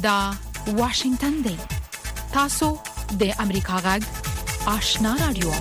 دا واشنگتن دی. تاسو د امریکا غږ آشنا رادیو.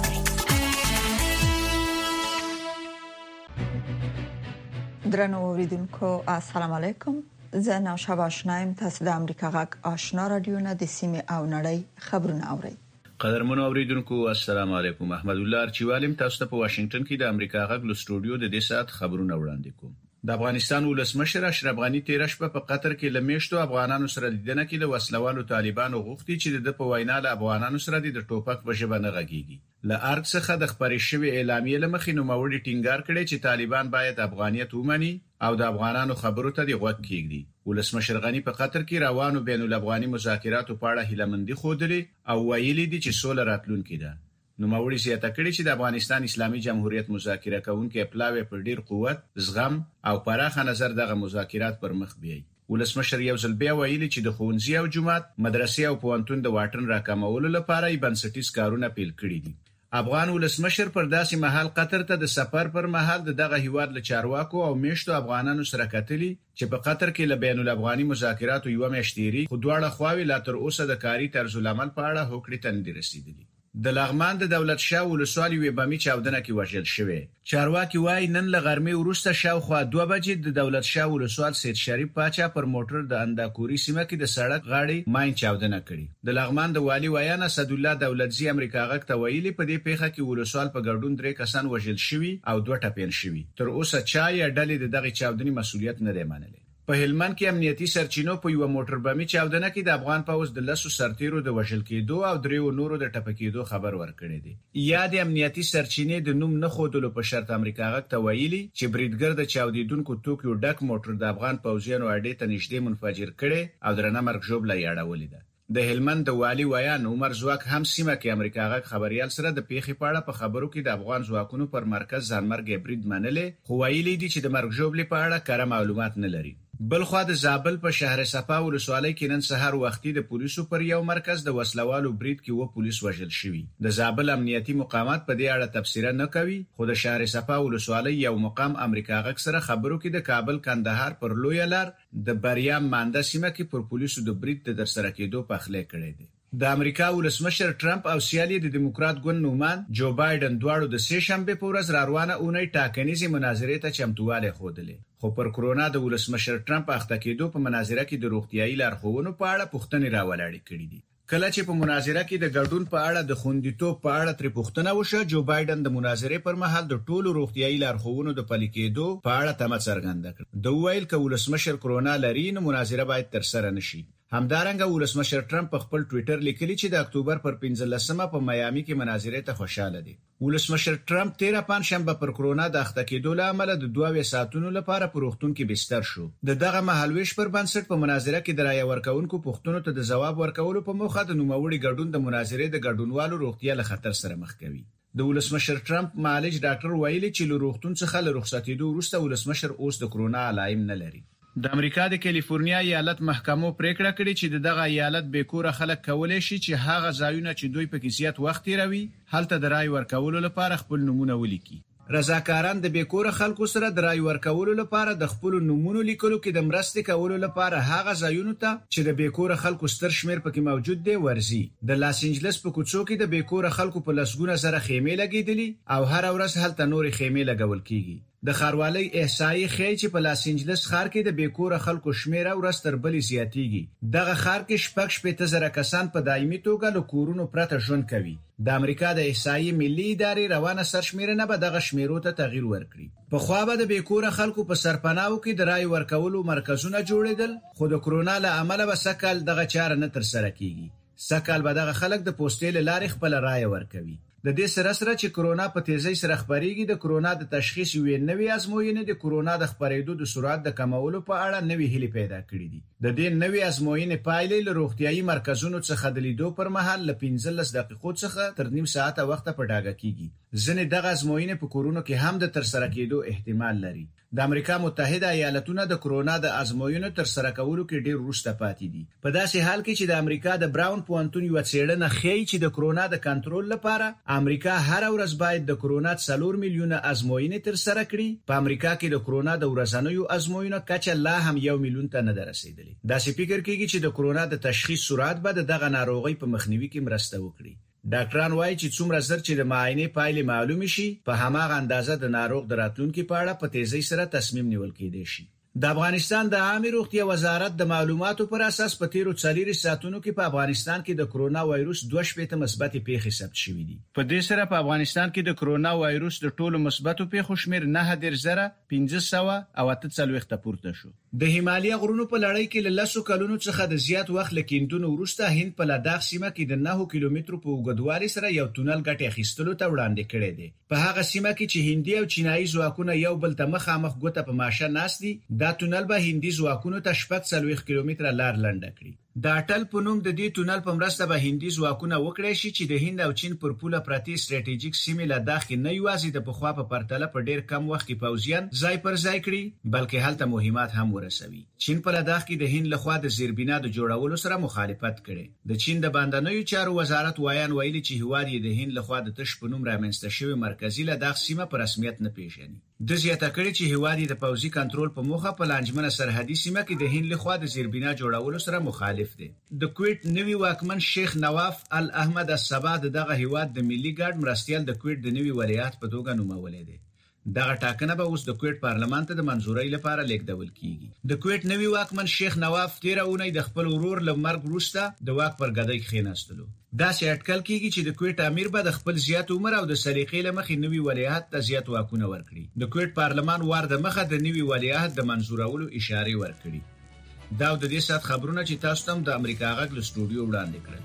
درنو اوریدونکو السلام علیکم. زه نوشابه آشنایم. تاسو د امریکا غږ آشنا رادیو نه د سیمه او نړۍ خبرونه اورئ. قدرمنو اوریدونکو السلام علیکم. احمد الله ارچیوالم تاسو ته په واشنگټن کې د امریکا غږ له سټوډیو د دې سات خبرونه وړاندې کوم. د افغانستان ولسمشر اشرف غنی تیر شپه په قطر کې لمیشتو افغانانو سره لیدنه کې د وسلوالو طالبانو غوښتي چې د په وینا له افغانانو سره د ټوپک په ژبه نه غږیږي. له ارګ څخه د خبرې شوی اعلامیه لمخې نو موري ټینګار کړي چې طالبان باید افغانیت ومني او د افغانانو خبرو ته د غوږ کېږدي. ولسمشر غنی په قطر کې روانو بین الافغاني مذاکراتو په اړه هیلمندي خوده او ویلي دي چې سوله راتلونکې ده. نو موري زیاته کړي چې د افغانستان اسلامي جمهوریت مذاکره کوونکي پلاوی پر ډیر قوت، زغم او پراخه نظر دغه مذاکرات پر مخ بیاي. ولسمشر یو ځل بیا ویلي چې د ښوونځي او جومات، مدرسې او پوهنتون د واټن راکمولو لپاره یې بنسټیز کارونه پیل کړي دي. افغان ولسمشر پر داسې مهال قطر ته د سفر پر مهال دغه هیواد له چارواکو او میشتو افغانانو سره کتلي چې په قطر کې له بین الافغاني مذاکراتو یو میاشتيري خو دواړه خواوې لا تر اوسه د کاری طرز العمل په اړه هوکړې ته نه رسیدلي. د لغمان د دولت شاه ولسوالۍ وې بامي چاودنه کې وژل شوی. چارواکي وایي نن له غرمې وروسته شاوخوا 2 بجې د دولت شاه ولسوال سید شریف پاچا پر موټر د انداکوري سیمه کې د سړک غاړې ماین چاودنه کړې. د لغمان د والی ویان اسد الله دولتزی امریکا غږ ته ویلي په دې پیښه کې ولسوال په ګډون 3 کسان وژل شوي او 2 ټپین شوي. تر اوسه چا یا ډلې دغه چاودنې مسؤلیت نه دی منلی. په هلمند کې امنیتي سرچینو په یو موټر بمي چاودنه کې د افغان پوز د 10 سرتیرو د وژل کېدو او 3 نورو د ټپکېدو خبر ورکړی دی. یا د امنیتي سرچینې د نوم نه خودلو په شرط امریکا غږ ته ویلي چې بریدګر د چاودیدونکو توکیو ډک موټر د افغان پوزیانو اډې ته نږدې منفجر کړي او درنه مرګ ژوبله یاړولې ده. د هلمند د والی ویان عمر زواک هم سیمه کې امریکا غږ خبريال سره د پیښې په اړه په خبرو کې د افغان ځواکونو پر مرکز ځانمرګ برید منلې، خو ویلي دي چې د مرګ ژوبلې په اړه کره معلومات نه لري. بلخوا د زابل په شهر صفا ولسوالۍ کې نن سهار وختي د پولیسو پر یو مرکز د وسلوالو برید کې و پولیس وژل شوي. د زابل امنیتي مقامات په دې اړه تفسیر نه کوي، خو د شهر صفا ولسوالۍ یو مقام امریکا غږ سره خبرو کې د کابل کندهار پر لوی لار د بریام مانده سیمه کې پر پولیسو د برید د ترسره کېدو په خله کړی دی. د امریکا ولسمشر ټرمپ او سیالي د دیموکرات ګوند نومان جو بایدن دواړو د سه شنبه په ورځ روانه اونۍ ټاکنیزې مناظرې ته چمتووالی ښودلې، خو پر کرونا د ولسمشر ټرمپ اخته کېدو په مناظره کې د روغتیايي لارښوونو په اړه پوښتنې راولاړې کړې دي. کله چې په مناظره کې د ګډون په اړه د خوندیتوب په اړه تر پوښتنه وشوه، جو بایدن د مناظرې پر مهال د ټولو روغتیايي لارښوونو د پلي کېدو په اړه تمه څرګنده کړه. د ویل ک ولسمشر کرونا لري نو مناظره باید تر سره نشي. همدارنګه ولسمشر ټرمپ په خپل ټوئیټر لیکلی چې د اکتوبر پر 15مه په میامي کې مناظرې ته خوشاله دي. ولسمشر ټرمپ 13 پنځشنبه پر کرونا د اخته کېدو له امله د 2 ساعتونو لپاره په روغتون کې بستر شو. دغه مهالويش پر بنسټ په مناظره کې د رای ورکونکو پوښتنو ته د جواب ورکولو په موخه د نوموړي ګډون د مناظرې د ګډونوالو روغتیا له خطر سره مخ کوي. د ولسمشر ټرمپ معالج ډاکټر ویلي چې له روغتون څخه له رخصتېدو وروسته ولسمشر اوس د کرونا علائم نه لري. د امریکا د کالیفورنیا ایالت محکمو پریکړه کړې چې دغه ایالت به کور خلک کولای شي چې هغه ځایونه چې دوی په کیسیت وخت تیروي هلته د رای ورکولو لپاره خپل نمونه ولیکي. رضاکاران د بیکوره خلکو سره د رای ورکولو لپاره د خپل نمونه لیکلو کې د مرستې کولو لپاره هغه ځایونو ته چې د بیکوره خلکو ستر شمیر پکې موجود دی ورزي. د لاس انجلس په کوڅو کې د بیکوره خلکو په لسګونه سره خیمې لګیدلې او هر ورځ هلته نورې خیمې لګول کیږي. د خاروالۍ احصایي ښیي چې په لاس انجلس ښار کې د بیکوره خلکو شمیر ورځ تر بلې زیاتیږي. دغه ښار کې 6.8 کسان په دایمي توګه له کورونو پرته ژوند کوي. د امریکا د احصایي ملي ادارې روانه سرشمیرنه به دغه شمیرو ته تغییر ورکړي. په خوا به د بیکوره خلکو په سرپناو کې د رای ورکولو مرکزونه جوړېدل، خو د کرونا له امله به سکهال دغه چاره نه تر سره کیږي. سکهال به دغه خلک د پوسټې له لارې خپل رای ورکوي. د دې سره سره چې کرونا په تیزی سره خبريږي، د کرونا د تشخیص یوې نوې ازموینې د کرونا د خبرېدو د سرعت د کمولو په اړه نوې هیلې پیدا کړې دي. د دې نوې ازموینې پایلې له روغتیايي مرکزونو څخه د لیدو پر مهال له 15 دقیقو څخه تر نیم ساعت وخت په ډاګه کیږي. ځنې دغه ازموینې په کورونو کې هم د تر سره کېدو احتمال لري. د امریکا متحده ایالاتونه د کرونا د ازموینو تر سره کولو کې ډیر وروسته پاتې دي. په داسې حال کې چې د امریکا د براون پوهنتون یو څېړنه ښیي چې د کرونا د کنټرول لپاره امریکا هر ورځ باید د کرونا 4 میلیونه ازموینې تر سره کړي. په امریکا کې د کرونا د ورځنیو ازموینو کچه لا هم 1 میلیون ته نه رسیدلې. داسې فکر کیږي چې د کرونا د تشخیص سرعت به دغه ناروغي په مخنیوي کې مرسته وکړي. ډاکټران وایي چې څومره زر چې د معاینې پایلې معلوم شي، په هماغه اندازه د ناروغ د راتلونکو په اړه په تیزی سره تصمیم نیول کېدای شي. د افغانستان د عامه روغتیا وزارت د معلوماتو پر اساس په تیرو 4 ساعتونو کې په افغانستان کې د کرونا وایروس 2 مثبت پیښې ثبت شوې دي. په دې سره په افغانستان کې د کرونا وایروس د ټولو مثبتو پیښو شمیر 9,540 پورته شو. د هیمالیا غرونو په لړۍ کې له 10 کلونو څخه د زیات وخت لکیندونو وروسته هند په لداخ سیمه کې د 9 کیلومترو په اوږدوالي سره یو تونل ګټه اخیستلو ته وړاندې کړی دی. په هغه سیمه کې چې هندي او چینایي ځواکونه یو بل ته مخامخ ګوته په ماشه ناست دي، دا تونل به هندي ځواکونو ته 40 کیلومتره لار لنډه کړي. د اټل په نوم د دې تونل په مرسته به هندي ځواکونه وکړي شي چې د هند او چین پر پوله پرتی ستراتیژیک سیمې لداخ کې نه یوازې د پخوا په پرتله په ډیر کم وخت کې پوځیان ځای پر ځای کړي، بلکې هلته مهمات هم ورسوي. چین په لداخ کې د هند لخوا د زیربنا د جوړولو سره مخالفت کړي. د چین د باندنیو چارو وزارت وایي چې هیواد یې د هند لخوا د تش په نوم رامنځته شوی مرکزی لداخ سیمه په رسمیت نه پیژني. د زیاته کړي چې هیواد یې د پوځي کنټرول په موخه په لانجمنه سرحدي سیمه کې د هند لخوا د زیربنا جوړولو سره مخالف دی. د کویت نوی واکمن شیخ نواف الاحمد الصبا دغه هیواد د ملي ګارد مرستيال د کویت د نوی ولیعت په توګه نومولې دی. دغه ټاکنه به اوس د کویت پارلمان ته د منځورۍ لپاره لیږدول کیږي. د کویت نوی واکمن شیخ نواف 13 اونۍ د خپل ورور له مرګ وروسته د واک پر ګدۍ کښېناستلو. دا چې اټکل کیږي چې د کویت امیر به د خپل زیات عمر او د سلیقې لمخې نوی ولیعت ته زیات واکونه ورکړي. د کویت پارلمان وار د مخه د نوی ولیعت د منځورولو اشاره ورکړي. دا د دې سات خبرونه چې تاسو ته د امریکا غږ له سټوډیو وړاندې کړل.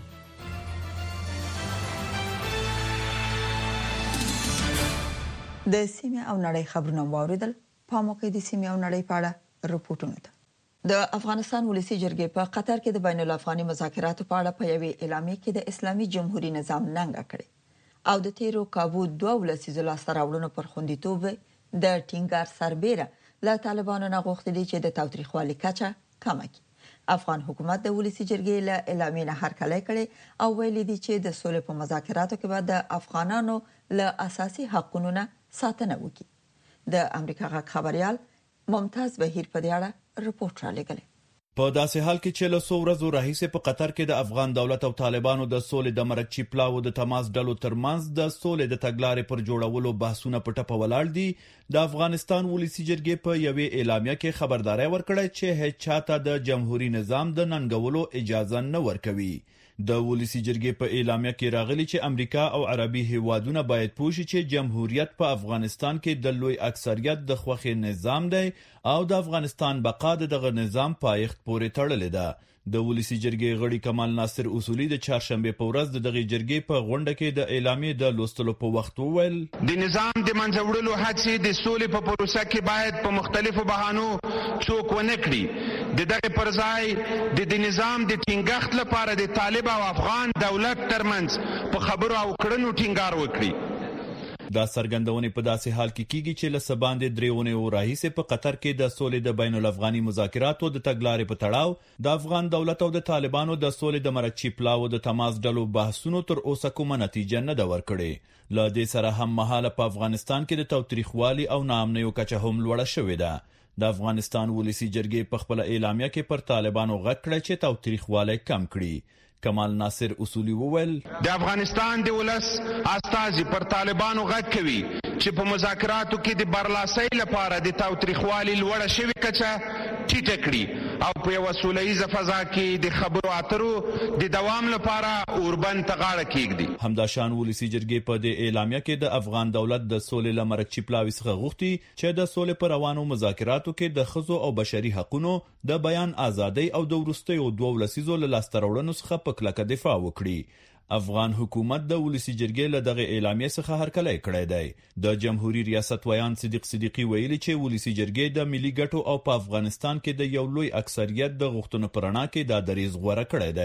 د سیمه او نړۍ خبرونه واوریدل. په موقع د سیمه او نړۍ په اړه رپورټونه ده. د افغانستان ولسی جرګې په قطر کې د بین الافغاني مذاکراتو په اړه په یوې اعلامیه کې د اسلامي جمهوریت نظام ننګه کړې او د تیرو کابو 2 ولسیزو لاسته راوړنو پر خوندیتوب د ټینګار سربېره له طالبانو نه غوښتل چې د تاوتریخوالي کچه کمه کړي. افغان حکومت د ولسی جرګې له اعلامیې نه هرکلی کړي او ویلي دي چې د سولې په مذاکراتو کې به د افغانانو له اساسي حقوقو نه ساتنه وکړي. د امریکا غږ خبريال ممتاز بهیر په دې اړه رپورټ را لګل. په داسې حال کې چې له څو ورځو راهیسې په قطر کې د افغان دولت او طالبانو د سولې د مرکچی پلاو د تماس ډلو ترمنځ د سولې د تګلارې پر جوړولو بحثونه په ټپه ولاړ دي، د افغانستان ولسی جرګې په یوې اعلامیه کې خبرداري ورکړه چې هیڅ چاته د جمهوریت نظام د ننګولو اجازه نه ورکوي. د ولسی جرګې په اعلامیه کې راغلي چې امریکا او عربي هیوادونه باید پوه شي چې جمهوریت په افغانستان کې د لوی اکثریت د خوښې نظام دی او د افغانستان بقا دغه نظام پایښت پورې تړلې ده. د ولسی جرګې غړي کمال ناصر اصولي د چهارشنبه په ورځ د دغه جرګې په غونډه کې د اعلامیې د لوستلو په وخت وویل د نظام د منځوړلو هڅې د سولې په پروسه کې باید په مختلفو بهانو څوک ونه کړي. دغه پر ځای د نظام د ټینګښت لپاره د طالب او افغان دولت ترمنځ په خبرو او کړنو ټینګار وکړي. دا څرګندونې په داسې حال کې کیږي چې له سباندې درېونې او راهیسې په قطر کې د سولې د بین الافغاني مذاکراتو د تګلارې په تړاو د افغان دولت او د طالبانو د سولې د مرکچی پلاو د تماس ډلو بحثونو تر اوسه کومه نتیجه نه ده ورکړې. له دې سره هم مهاله په افغانستان کې د تاوتریخوالي او ناامنیو کچه هم لوړه شوې ده. د افغانستان ولسی جرګې په خپل اعلامیه کې پر طالبانو غږ کړی چې تاوتریخوالی کم کړي. کمال ناصر اصولي وویل د افغانستان د ولس استازي پر طالبانو غږ کوي چې په مذاکراتو کې د برلاسۍ لپاره د تاوتریخوالي لوړه شوې کچه ټیټه کړي او په یوه سوله فضا کې د خبرو اترو د دوام لپاره اوربند ته غاړه کېږدي. همداشان ولسی جرګې په دې اعلامیه کې د افغان دولت د سولې له مرکچی پلاوي څخه غوښتي چې د سولې پر روانو مذاکراتو کې د ښځو او بشري حقوقو د بیان ازادۍ او د وروستیو 2 ولسیزو له لاسته راوړنو څخه په کلکه دفاع وکړي. افغان حکومت د ولسی جرګې له دغه اعلامیه څخه هرکلی کړی دی. د جمهوریت ریاست ویان صدیق صدیقی ویلي چې ولسی جرګې د ملي ګټو او په افغانستان کې د یو لوی اکثریت د غوښتنو پرنا کې د دریز غوړه کړی دی.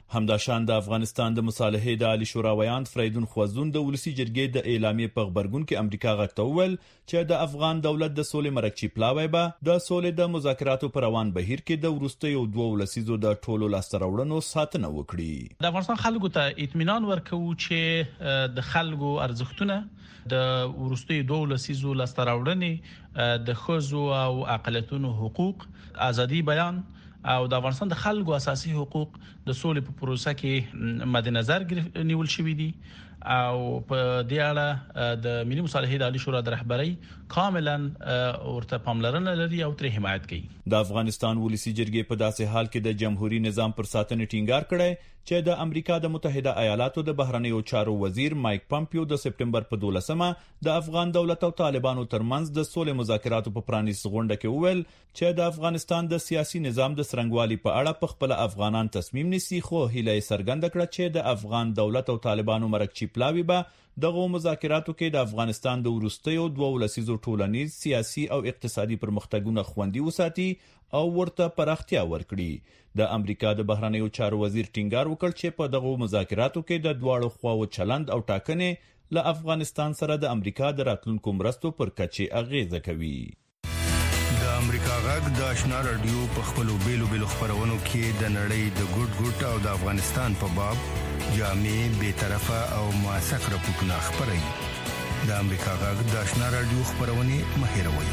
همداشان د افغانستان د مصالحې د عالی شورا ویاند فریدون خوازون د ولسی جرګې د اعلامیې په خبرګون کې امریکا غږتول چې د افغان دولت د سولې مرکچی پلاوی به د سولې د مذاکراتو پر روان بهیر کې د ورستیو 2 لسیزو د ټولو لاستراوړنو ساتنه وکړي. د افغانستان خلکو ته اطمینان ورکوي چې د خلکو ارزښتونه د ورستیو 2 لسیزو لاستراوړنې د ښځو او اقلیتونو حقوق، ازادي بیان او د افغانستان د خلکو اساسي حقوق د سولې په پروسه کې مد نظر نیول شوی دي او په دې اړه د ملي مصالحې د عالی شورا د رهبرۍ کاملا ورته پاملرنه لري او تر حمایت کوي. د افغانستان ولسی جرګې په داسې حال کې د جمهوریت نظام پر ساتنې ټینګار کړی چې د امریکا د متحده ایالاتو د بهرنیو چارو وزیر مایک پامپیو د سپټمبر په 12مه د افغان دولت او طالبانو ترمنځ د سولې مذاکراتو په پرانیست غونډه کې وویل چې د افغانستان د سیاسي نظام د سرنګوالي په اړه په خپل افغانان تصمیم نیسي، خو هیله څرګنده کړه چې د افغان دولت او طالبانو مرکچی پلاوی به دغه مذاکراتو کې د افغانستان د ورستیو 2 لسیزو ټولنیز، سیاسي او اقتصادي پرمختګونه خوندي وساتي او ورته پراختیا ورکړي. د امریکا د بهرنیو چارو وزیر ټینګار وکړ چې په دغه مذاکراتو کې د دواړو خواو چلند او ټاکنې له افغانستان سره د امریکا د راتلونکو مرستو پر کچې اغیزه کوي. د امریکا غږ د آشنا رادیو په خپلو بیلو خبرونو کې د نړۍ د ګډ او د افغانستان په باب جامع، بی‌طرفه او موثق راپورټونه خبري. د امریکا غږ د آشنا رادیو خبرونه مهیروي.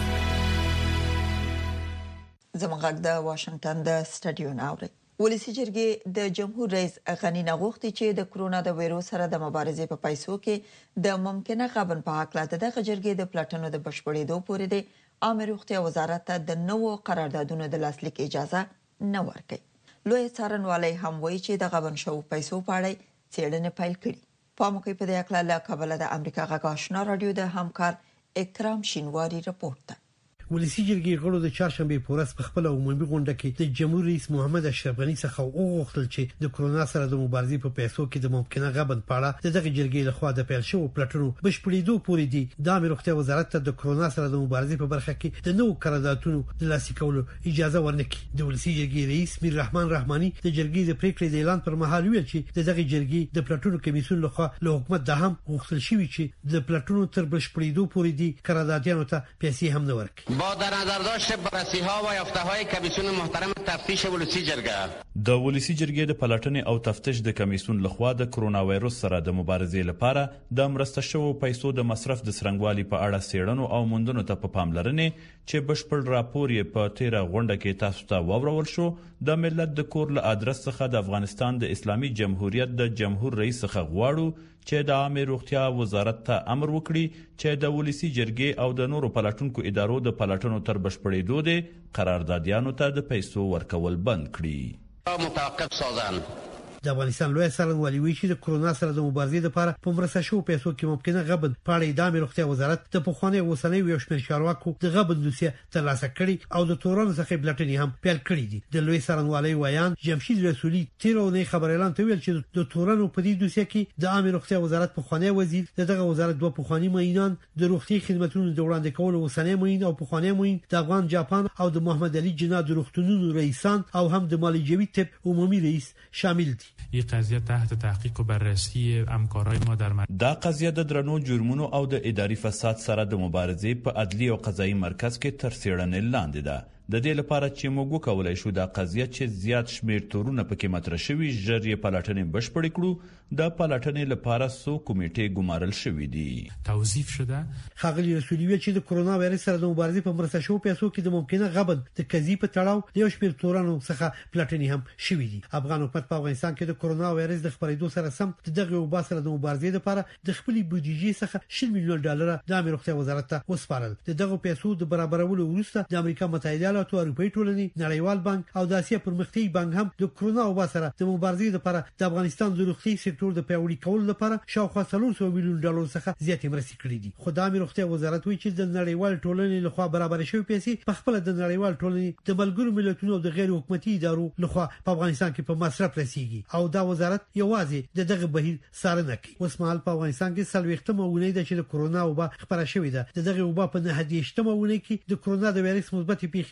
زموږ د واشنگټن د سټډیو ناوړي ولسی جرګې د جمهور رئیس غنی نغوښتي چې د کرونا د وایروس سره د مبارزې په پیسو کې د ممکنه غبن په حق لاته د جرګې د پلاټونو د بشپړېدو پورې د عامه روغتیا وزارت ته د نوو قراردادونو د لاسلیک اجازه نه ورکړي. لوی څارنوالۍ هم وایي چې د غبن شو پیسو په اړه څېړنې پیل کړي. په موقع په دې اړه له کابل د امریکا غږ آشنا رادیو د همکار اکرام شینواری رپورټ. ولسی جرګې غړو د چهارشنبه په ورځ په خپل عمومي غونډه کې د جمهور رئیس محمد اشرف غنی څخه وغوښتل چې د کرونا سره د مبارزې په پیسو کې د ممکنه غبن په اړه دغه جرګې لخوا د پیل شوو پلاټونو بشپړېدو پورې دي د عامه روغتیا وزارت ته د کرونا سره د مبارزې په برخه کې د نوو قراردادونو د لاسلیک کولو اجازه ورنکړي. د ولسی جرګې رئیس میر رحمان رحماني د جرګې د پریکړې د اعلان پر مهال ویل چې دغه جرګې د پلاټونو کمیسیون لخوا له حکومت د هم غوښتل شوی چې د پلاټونو تر بشپړېدو پورې دي قراردادیانو ته پیسې هم نه ورکړي. با در نظر بررسی‌ها و یافته‌های کمیسیون محترم تفتیش ولسی جرګه د ولسی جرګې د پلاټنې او تفتیش د کمیسیون لخوا د کرونا وایروس سره د مبارزې لپاره د مرسته شوو پیسو د مصرف د سرنګوالي په اړه څېړنو او موندنو ته په پاملرنې چې بشپړ راپور یې په 13 غونډه کې تاسو ته واورول شو. د ملت د کور له ادرس څخه د افغانستان د اسلامي جمهوریت د جمهور رئیس څخه غواړو چې د عامه روغتیا وزارت ته امر وکړي چې د ولسی جرګې او د نورو پلاټونکو ادارو د پلاټونو تر بشپړېدو د قراردادیانو ته د پیسو ورکول بند کړي. متوقف سازن. د افغانستان لوی څارنوالي وایي چې د کرونا سره د مبارزې لپاره په مرسته شو پیسو کې ممکنه غبن په اړه د عامه روغتیا وزارت د پخوانی اوسنۍ یو شمېر چارواکو د غبن دوسیه ترلاسه کړي او د تورانو څخه بلټنې هم پیل کړې دي. د لوی څارنوالي ویان جمشید رسولي تیرونه خبر اعلان ته ویل چې د تورانو په دې دوسیه کې د عامه روغتیا وزارت پخوانی وزیر دغه وزارت دوه پخوانی معینان د روغتي خدماتو د وړاندې کولو اوسنۍ معین او پخوانی معین د افغان جاپان او د محمد علي جناه د روغتونونو رئیسان او هم د مالجوي طب عمومي رئیس شامل دي. این قضیه تحت تحقیق و بررسی همکارای ما در دا قضیه د درنو جرمونو او د اداري فساد سره د مبارزې په عدلي او قضایي مرکز کې تر څېړنې لاندې ده. د دې لپاره چې موږ وکولای شو دا قضیه چې زیات شمیر تورونه پکې مطرح شوي ژر یې پلاټنې بشپړې کړو. د پلاټنې لپاره سو کمیټې ګمارل شوې دي. توظیف شده. خاغلی رسولي ویل چې د کرونا وایرس سره د مبارزې په مرسته شو پیسو کې د ممکنه غبن د قضیې په تړاو د یو شمیر تورانو څخه پلاټنې هم شوې دي. افغان حکومت په افغانستان کې د کرونا وایرس د خپرېدو سره سم دغه وبا سره د مبارزې لپاره د خپلې بودیجې څخه 10 میلیون ډالر د عامه روغتیا وزارت ته وسپارل. دغه پیسو د برابرولو وروسته د امریکا متحده ایالاتو او اروپאי ټولنې نړیوال بانک او د اسیا پرمختیايي بانک هم د کرونا وبا سره د مبارزې لپاره د افغانستان د روغتي سکتور د پیاوړي کولو لپاره شاوخوا 300 میلیون ډالر څخه زیاتې مرستې کړې دي. خو د عامه روغتیا وزارت وایي چې د نړیوال ټولنې لخوا برابر شوی پیسې په خپل د نړیوال ټولنې د ملګرو ملتونو او د غیر حکومتي ادارو لخوا په افغانستان کې په مصرف رسیږي او دا وزارت یوازې دغه بهیر څارنه کوي. اوس مهال په افغانستان کې 40 مونږ د چې د کرونا وبا خبره شوې ده. دغه وبا په 9 کې د کرونا د وایرس مثبت پیښې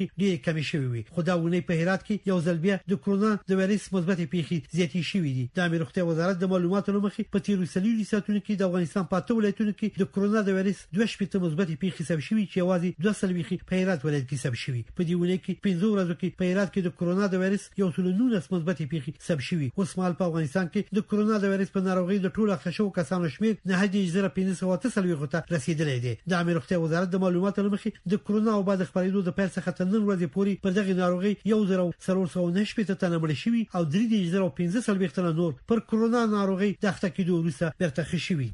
ډېر کم شوی وي. خو دا ونې په هرات کې یو ځل بیا د کرونا د وایرس مثبت پیښې زیاتې شوې دي. د امیر روغتیا وزارت د معلوماتو لمخې په تیرو سلیلي ساتونکو کې د افغانستان په 8 ولایتونو کې د کرونا د وایرس 2 مثبت پیښې ثبت شوې چې یوازې 2 سلويخي په هرات ولایت کې ثبت شوې. په دې ونه کې 15 ورځو کې په هرات کې د کرونا د وایرس 119 مثبت پیښې ثبت شوې. اوس مهال په افغانستان کې د کرونا د وایرس په ناروغي د ټولو خښو کسانو شمیر 9538 ته رسیدلی دی. د امیر روغتیا وزارت د معلوماتو لمخې د کرونا او بعد خبرېدو د پیل څخه تر نن ورځې پورې پر دغه ناروغي 1409 تنه مړ شوي او 3015 تنه نور پر کرونا ناروغي د اخته کېدو وروسته بیرته ښه شوي.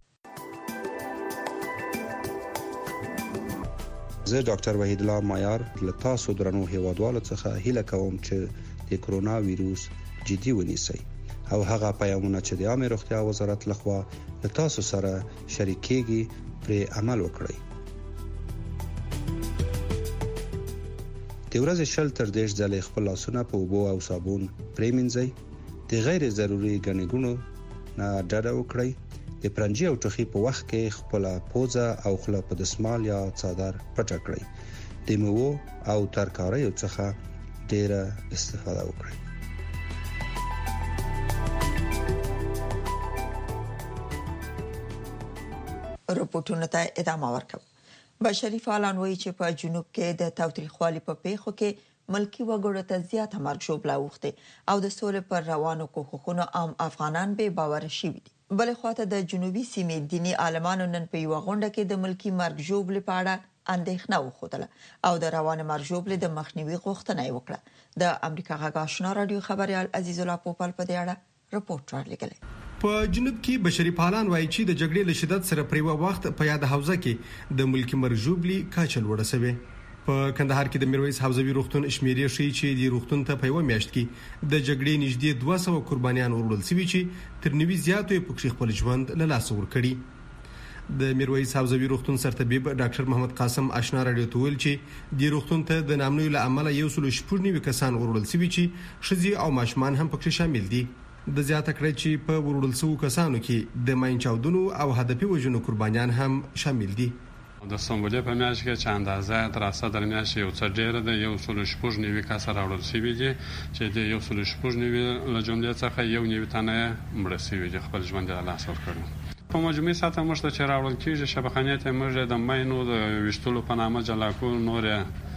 زه ډاکټر وحید الله مایار له تاسو درنو هیوادوالو څخه هیله کوم چې د کرونا وایروس جدي ونیسئ او هغه پیغامونه چې د عامه روغتیا وزارت لخوا له تاسو سره شریکېږي پر عمل وکړئ. د ورځې شل تر 10 ځله خپل لاسونه په اوبو او صابون پریمنځئ. د غیر ضروري ګڼې ګوڼو نه ډډه وکړئ. د پرنجي او ټوخي په وخت کې خپل پوزه او خوله په دسمال یا څادر پټ کړئ. د میوو او ترکاریو څخه ډیره استفاده وکړئ. رپورټونو ته ادامه ورکوم. بشري فعالان وایي چې په جنوب کې د تاوتریخوالي په پیښو کې ملکی وګړو ته زیاته مرګ ژوبله اوښتې او د سولې پر روانو کوښښونو عام افغانان به باور شي دي. بل خواته د جنوبي سیمې دینی عالمانو نن په یو غونډه کې د ملکی مرګ ژوبلې په اړه اندېښنه وښودله او د روان مرګ ژوبلې د مخنیوي غوښتنه وکړه. د امریکا غږ آشنا رادیو خبريال عزیز الله پوپل په دې اړه رپورټ راغلی. په جنوب کې بشري فعالان وایي چې د جګړې له شدت سره پریو وخت په یاد حوزه کې د ملکی مرګ ژوبلې کاچل وړسوي. په کندهار کې د میرویس حوزوي روغتون شمیرې شي چې د روغتون ته په یو میاشت کې د جګړې نږدې 200 قربانیان ورول شوي چې تر 90 زیاتو په خپل خپل ژوند له لاس ور کړی. د میرویس حوزوي روغتون سرطبيب ډاکټر محمد قاسم آشنا رادیو ته ویل چې د روغتون ته د نامنوي لامل یو سلو شپږ کسان ورول شوي چې شذي او ماشومان هم پکې شامل دي. د زیاته کړی چې په ورول شو کسانو کې د ماین چاودنو او هدفي وژنو قربانیان هم شامل دي. د سمبولې په میاشت کې چې اندازه تر اسه در میاشت یو څه ډیره ده، یو سلو شپږ نیوي کس راوړل شوي دي چې د یو سلو شپږ نیوي له جملې څخه یو نیوي تنه مړه شوي دي، خپل ژوند یې له لاسه ورکړی. په مجموعي سطح موږ ته چې راوړل کېږي شبخانې ته موږ د ماینو د ویشتلو په نامه جلاکو نور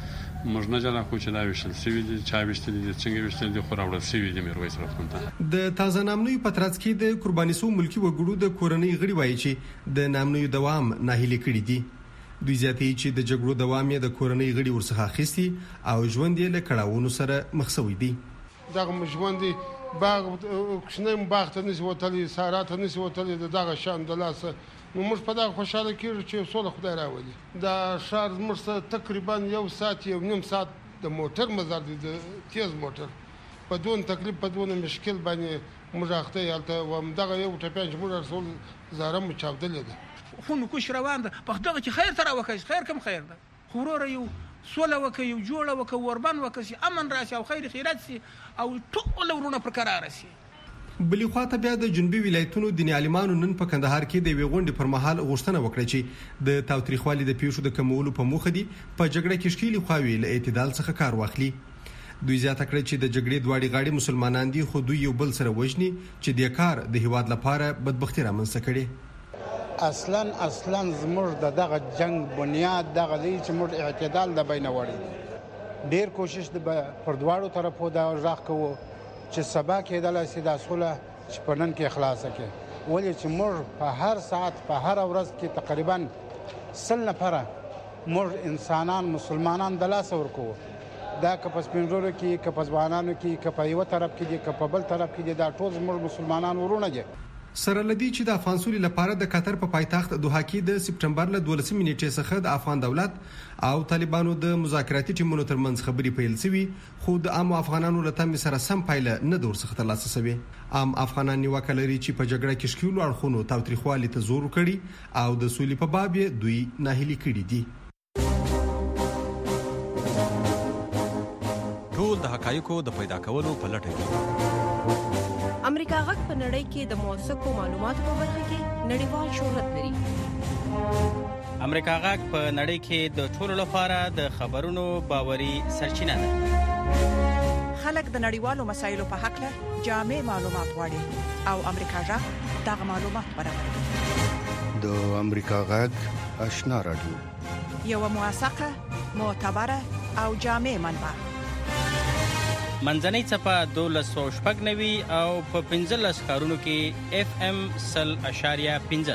موږ نه جلا خو چې دا وشل سوي دي، چا وشتل دي، څنګه وشتل دي، خو راوړل سوي دي میرویس روغتون ته. د تازه نامنوي پترڅ کې د قرباني سو ملکی وګړو د کورنۍ غړي وایي چې د نامنوي دوام ناهیلي کړی دي. دوی زیاتې چې د جګړو دوام یې د کورنۍ غړي ورڅخه اخیستي او ژوند یې له کړهونو سره مخ شوی دی. دغه ژوند باغ کښنه باغ ته نسی وتلې، سارات نسی وتلې، دغه شان د لاسه نو موږ په دا خوشاله کېږو چې سوله خدای راولي. دا شهر موږ تقریبا یو ساعت یو نیم ساعت د موټر مزار دي، د تیز موټر په دون تکلیف په دون مشکل باندې موږ اخته یالته و دغه یو ټپیان چې موږ رسول زاره مو چاودلې ده. خو نو کوش روان ده په دغه چې خیر تر وکړي، خیر کم خیر ده، خورور یو سوله وکړي، یو جوړه وکړي، وربان وکړي، امن راشي او خیر خیرات سي او ټول ورونه پر قرار سي. بلی خواته بیا د جنوبي ولایتونو دیني عالمانو نن په کندهار کې د وی غونډې پر مهال غوښتنه وکړه چې د تاوتریخوالي د پیښو د کمولو په موخه دي په جګړه کې شکیلي خواوي له اعتدال څخه کار واخلي. دوی زیاته کړی چې د جګړې دواړي غاړي مسلمانان دي، خو دوی یو بل سره وژني چې د کار د هیواد لپاره بدبختی رامنځته کړي. اصلا زموږ دغه جنگ بنیاد دغه دی چې موږ اعتدال د بین وړي، ډیر کوشش د پر دواړو طرفو دا ځخ کوو چې سبا کېدل سي د اصله چې پنن کې اخلاص کې، ولې چې موږ په هر ساعت په هر ورځ کې تقریبا 100 نفره موږ انسانان مسلمانان د لاس ورکو، دا که په سپینږیرو کې، که په ځوانانو کې، که په یو طرف کې دي، که په بل طرف کې دي، دا ټول موږ مسلمانان ورونه دي. سره لدی چې د افغان سولې لپاره د قطر په پایتخت دوحه کې د سپټمبر له 12 نیټې څخه د افغان دولت او طالبانو د مذاکراتي ټیمونو ترمنځ خبري پیل شوې، خو د عام افغانانو له تم سره سم پایله نه دور څخه ترلاسه شوې. عام افغانان نیوکه لري چې په جګړه کې شکیلو اړخونو تاوتریخوالي ته زور کړی او د سولې په باب یې دوی ناهیلي کړي دي. ټول د حقایقو د پیدا کولو په لټه کې امریکا غږ په نړۍ کې د موثقو معلوماتو په برخه کې نړیوال شهرت لري. امریکا غږ په نړۍ کې د ټولو لپاره د خبرونو باوري سرچینه ده. خلک د نړیوالو مسایلو په حق له جامع معلومات غواړي او امریکا غږ دغه معلومات برابروي. د امریکا غږ آشنا رادیو یو موثقه، معتبره او جامع منبع. منځنۍ څپه 1290 او په 15 ښارونو کې FM 100.5.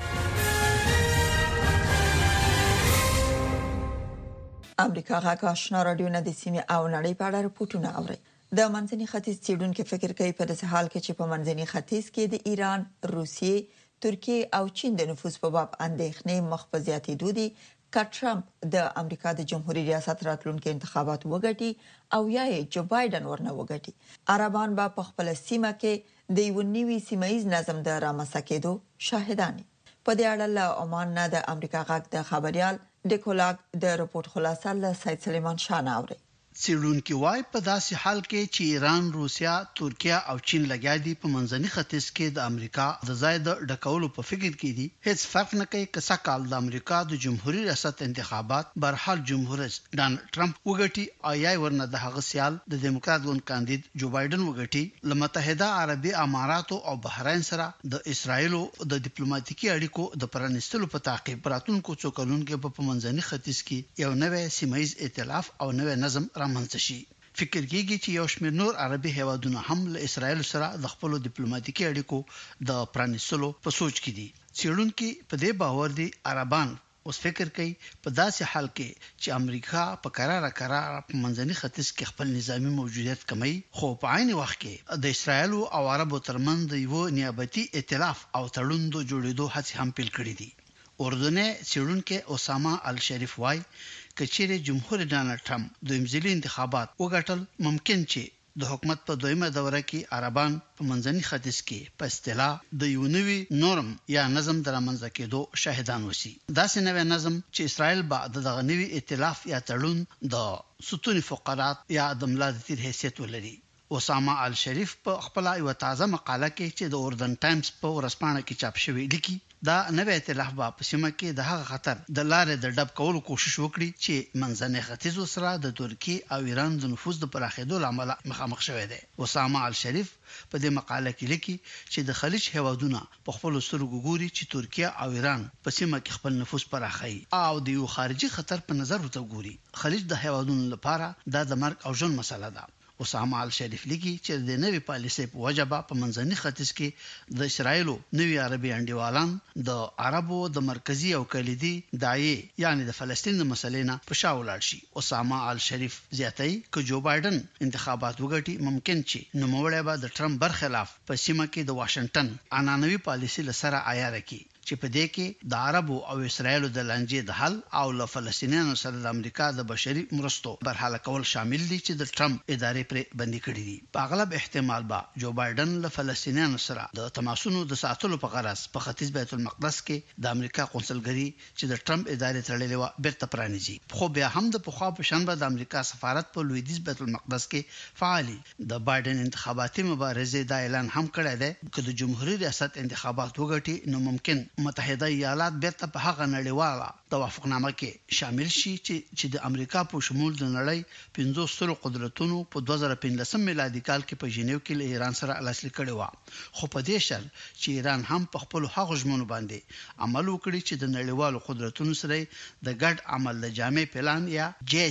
امریکا غږ آشنا رادیو نه د سیمې او نړۍ په اړه راپورټونه اوري. د منځني ختیځ څېړونکو فکر کوي په داسې حال کې چې په منځني ختیځ کې د ایران، روسیې، ترکیه او چین د نفوذ په باب اندېښنې مخ په زیاتېدو دي که ټرمپ د امریکا د جمهوریت ریاست راتلونکي انتخابات وګټي او یا جو بایدن ورنه وګټي. عربان به په خپل سیمه کې د یو نوي سیمایي نظم د رامنځته کېدو شاهدان دي. په دې اړه له عمان نه د امریکا غږ د خبريال ډیکولاګ د رپورت خلاصه له سید سلیمان شاه اوري. څېړونکي وايي په داسې حال کې چې ایران، روسیا، ترکیه او چین لګیا دي په منځني ختیځ کې د امریکا د ځای د ډکولو په فکر کې دي. هیڅ فرق نه کوي که سکهال د امریکا د جمهوریت ریاست انتخابات برحال جمهوریت ډانلډ ټرمپ وګټي او یا ورنه د هغه سیال د دیموکرات ګوند کاندید جو بایدن وګټي. له متحده عربي اماراتو او بحرین سره د اسرایل د ډیپلوماټیکي اړیکو د پرانیستلو په تعقیب راتلونکو څو کلونو کې په منځني ختیځ کې یو نوې سیمایي ائتلاف او نوې نظم رامنځته شي. فکر کېږي چې یو شمېر نور عربي هیوادونه هم له اسرایل سره د خپل ډیپلوماټیکي اړیکو د پرانیستلو په سوچ کې دي. څېړونکي په دې باور دي عربان اوس فکر کوي په داسې حال کې چې امریکا په قرار په منځني ختیځ کې خپل نظامی موجودیت کموي، خو په عین وخت کې د اسرایل او عربو ترمنځ یو نیابتي ائتلاف او تړون د جوړېدو هڅې هم پیل کړې دي. اردني څېړونکي اسامه الشریف وايي کچېره جمهور ډانلډ ټرمپ د امزلي انتخابات وګټل ممکن چې د حکومت په دویمه دوره کې عربان په منځني ختیځ کې په اصطلاح د یو نوي نورم یا نظم درمنځ کېدو شاهدان وسی. داسې نوې نظم چې اسرائیل بعد دغه نوي ائتلاف یا تړون د ستون فقرات یا د ملا د تیر حیثیت ولري. اسامه الشریف په خپل یو تازه مقاله کې چې د اردن ټایمز په ورځپاڼه کې چاپ شوی لیکي دا نوې ائتلاف په سیمه کې د هغه خطر د لارې د ډب کولو کوشش وکړي چې منځني ختیځ سره د ترکیه او ایران د نفوذ د پراخېدو لامل مخامخ شوی دی. اسامه الشریف په دې مقاله کې لیکي چې د خلیج هیوادونه په خپل سترګو ګوري چې ترکیه او ایران په سیمه کې خپل نفوذ پراخوي او د یو خارجي خطر په نظر ورته ګوري. خلیج د هیوادونو لپاره دا د مرګ او ژوند مسله ده. اسامه الشریف لیکي چې د نوې پالیسۍ په وجبه په منځني ختیځ کې د اسرایل نوې عربي انډیوالان د عربو د مرکزی او کلیدي داعیه یعنی د فلسطین د مسلې نه په شا ولاړ شي. اسامه الشریف زیاتوي چې جو بایدن انتخابات وګټي ممکن چې نوموړی به د ټرمپ برخلاف په سیمه کې د واشنگټن عنعنوي پالیسۍ لسره عیار کړي چې په دې کې د عربو او اسرایل د لانجې د حل او له فلسطینیانو سره د امریکا د بشري مرستو برحاله کول شامل دي چې د ټرمپ ادارې پر بندي کړې دي. په اغلب احتمال به جو بایدن له فلسطینیانو سره د تماسونو د ساتلو په غرض په ختیځ بیت المقدس کې د امریکا قونسلګري چې د ټرمپ ادارې تړلې و بیرته پرانیزي. خو بیا هم د پخوا په شنبه د امریکا سفارت په لویدیځ بیت المقدس کې فعالي د بایدن انتخاباتي مبارزې د اعلان هم کړی دی چې د جمهوریت ریاست انتخابات وګټي نو ممکن متحده ایالات بیرته په هغه نړیواله توافقنامه کې شامل شي چې د امریکا په شمول د نړۍ 15 ستر قدرتونو په 2015 میلادي کال کې په ژنیو کې له ایران سره لاسلیک کړي و. خو په دې شرط چې ایران هم په خپل هغه ژمنو باندې عمل وکړي چې د نړیوالو قدرتونو سره د ګډ عمل د جامع پلان یا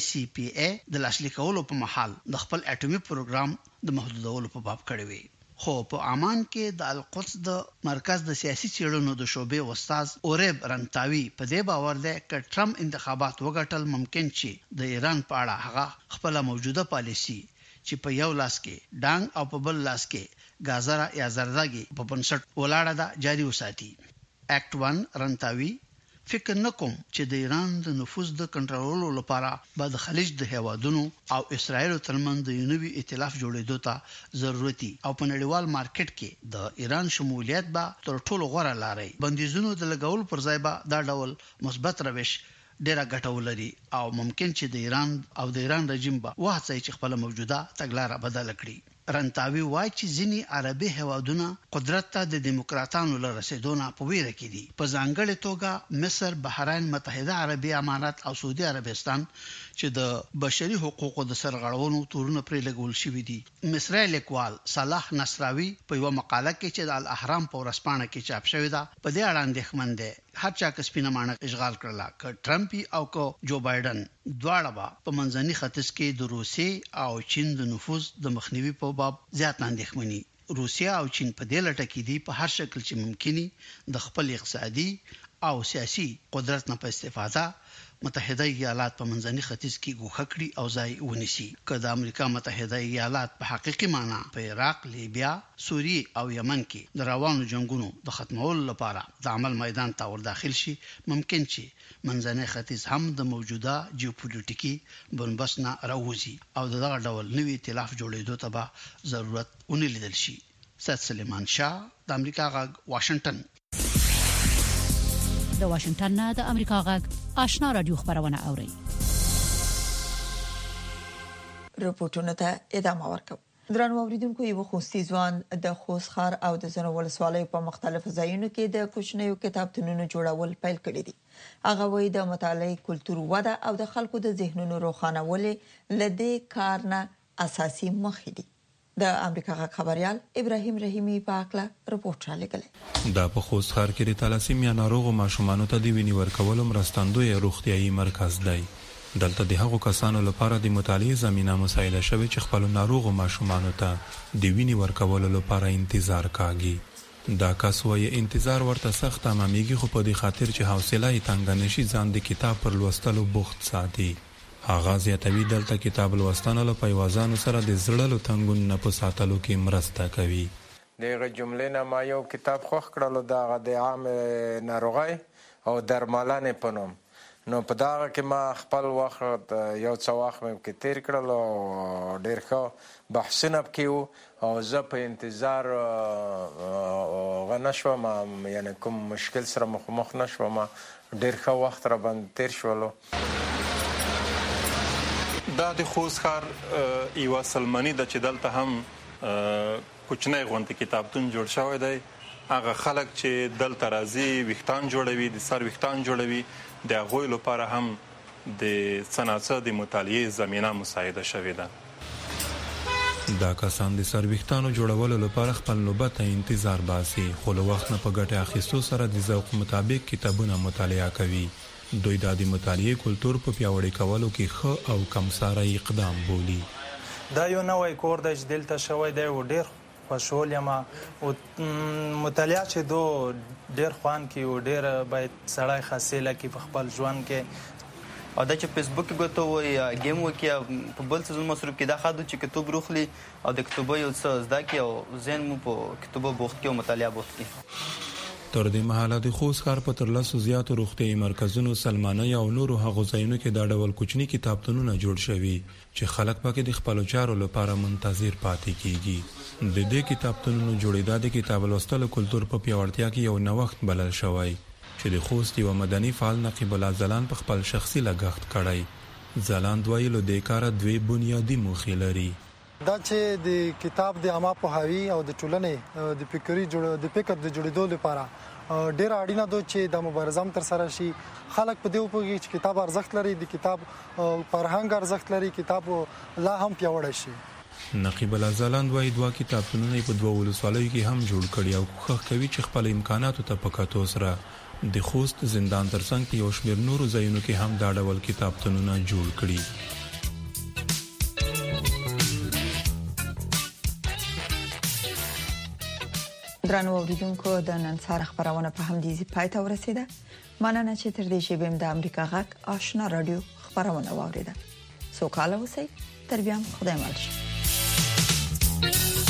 JCPA د لاسلیکولو په محل د خپل اټومي پروګرام د محدودولو په باب کړي وي. خو په عمان کې د القدس د مرکز د سیاسي څېړنو د شعبې استاد اورب رنتاوي په دې باور دی چې ټرمپ انتخابات وګټل ممکن چې د ایران په اړه هغه خپل موجوده پالیسي چې په یو لاس کې ډانګ او په بل لاس کې غازره یا زرداګي په بنسټ ولاړه ده جاري وساتي. اکټ 1 رنتاوي فکر نکوم چې د ایران د نفوذ د کنټرولولو لپاره به د خلیج د هیوادونو او اسرایل ترمنځ د نوي ائتلاف جوړېدو ته ضرورتي او په نړیوال مارکیټ کې د ایران شمولیت به تر ټولو غوره لاري بندیزونو د لګول پر ځای به دا ډول مثبت روش ډیره ګټه ولري او ممکن چې د ایران رژیم به وهڅوي چې خپل موجوده تګلارې بدل کړي. رنتاوي وایي چې ځینی عربي هوادونه قدرت ته د دیموکراتانو لپاره رسیدونه په ویره کې دي. په ځانګړي توګه مصر، بحرین، متحده عربي امارات او سعودي عربستان چې د بشري حقوقو د سرغړونو تورونه پرې لګول شوې دي. مصری لیکوال صلاح نصراوي په یو مقاله کې چې د الاهرام په ورځپاڼه کې چاپ شوې ده په دې اړه اندېښمن دی. هر چا کې سپینه مانه اشغال کړله ک ټرمپ او ک جو بایدن دواړه په منځني ختیځ کې د روسي او چین د نفوذ د مخنیوي په باب زیات اندېښمني. روسیا او چین په دې لټه کې دي په هر شکل چې ممکني د خپل اقتصادي او سیاسي قدرت نه په استفاده متحده ایالات په منځني ختیځ کې ګوښه کړي او ځای ونیسي. که د امریکا متحده ایالات په حقيقي معنی په عراق، لیبیا، سوریه او یمن کې د روانو جنگونو د ختمولو لپاره د عمل میدان ته ور داخل شي، ممکن چې منځني ختیځ هم د موجوده جیوپولیټیکي بنبست نه راوځي او دغه ډول نوې ائتلاف جوړېدو ته به ضرورت ونلیدل شي. سید سلیمان شاه، د امریکا غږ، واشنگټن. د واشنگټن نه د امریکا غږ آشنا رادیو خبرونه اوري. رپورټونه ته ادامه ورکوم. درنو اوریدونکو، یو خوستي ځوان د خوستخار او د زنو ولسوالۍ په مختلفو ځایونو کې د کوچنیو کتابتونونو جوړول پیل کړی دي. هغه وایي د مطالعې کلتور وده او د خلکو د ذهنونو روښانول لدې کار نه اساسي مخې دي. د امریکا غږ خبريال ابراهيم رحيمي پاکله رپورټ را لګلې. دا په خوستخار کې د تالاسیمیا ناروغو ماشومانو ته د وینې ورکولو مرستندوی روغتيایي مرکز دی. دلته د هغو کسانو لپاره د مطالعې زمينه مساعده شوی چې خپل ناروغو ماشومانو ته د وینې ورکولو لپاره انتظار کوي. دا کس وايي انتظار ورته سخت اماميږي، خو په دې خاطر چې حوصله یې تنګ نشي ځان د کتاب پر لوستلو بوخت ساتي. آغاز یاتوی دلته کتاب لوستنه له پیوازانو سره د زړلو تنګون نه په ساتلو کې مرسته کوي. دغه جملې نه ما یو کتاب خوښ کړلو د عام ناروغي او درملنې په نوم. نو په دغه کې ما خپل وخت یو څه وخت مې کې تیر کړلو، ډېر ښه بحثونه پکې او زه په انتظار غنښوم، یعنی کوم مشکل سره مخ نشوم، ډېر ښه وخت را باندې تیر شولو. دا د خوستخار یو سلمانی د چې دلته هم کوچنی غونډه کتابتون جوړ شوی دی. هغه خلک چې دلته راځي ویښتان جوړوي، د سر ویښتان جوړوي، د هغوی لپاره هم د صنعت د مطالعې زمینه مساعده شوې ده. دا کسان د سر ویښتانو جوړولو لپاره خپل نوبت ته انتظار باسي، خو له وخت نه په ګټه اخیستو سره د ذوق مطابق کتابونه مطالعه کوي. دوی د مطالعې کلتور په پیاوړي کولو کې ښه او کمساره اقدام بولي. دا یو نوې کور د دلته شوی دی او ډېر خوشحال یم. او مطالعه چې دو ډېر خوان کې او ډېر باید سړی حاصله کې په خپل ژوند کې. او دا چې فیسبوک ګوتو وي گیم وکي په بل څه مصروف کې دا خاطر چې کتاب روخلي او د کتابو یو څه زده کی او ذهن مو په کتابو بوخت کې او مطالعه بوخت کې. تر دې مهاله د خوستخار په ترلاسو زیاتو روغتيایي مرکزونو، سلماني او نورو هغو ځایونو کې دا ډول کوچني کتابتونونه جوړ شوي چې خلک پکې د خپل چارو لپاره منتظر پاتې کیږي. د دې کتابتونونو جوړېدا د کتاب لوستلو کلتور په پیاوړتیا کې یو نوښت بلل شوی چې د خوست یو مدني فعال نقیب الله ځلاند په خپل شخصي لګښت کړی. ځلاند وایي له دې کاره دوی بنیادی موخې لري. دا چې د کتاب د عامه پوهاوي او د ټولنې د فکر د جوړېدو لپاره ډېر اړینه ده چې د مبارزه تر سره شي. خلک په دې وپوهیږي چې کتاب ارزښت لري، د کتاب فرهنګ ارزښت لري، کتاب لا هم پیاوړی شي. نقیب الله ځلاند وایي دوه کتابتونونه په دوه ولسوالیو کې هم جوړ کړي او کوښښ کوي چې خپل امکاناتو ته په کتو سره د خوست زندان ترڅنګ په یو شمېر نورو ځایونو کې هم دا ډول کتابتونونه جوړ کړي. درنو اوریدونکو، د نن سهار خبرونه په همدې پای ته ورسیده. مننه چې تر دې شی بهم د امریکا غږ آشنا رادیو خبرونه واوریده. سوکاله اوسئ. تر بیا خدای مل شي.